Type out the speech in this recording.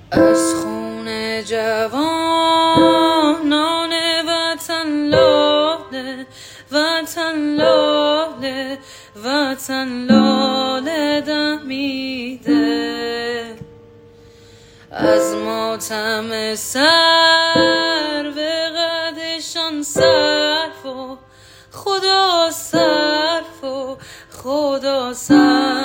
از خون جوانان وطن لاله، وطن لاله، وطن لاله دمیده. از ماتم سر به قدشان صرف و خدا صرف و خدا صرف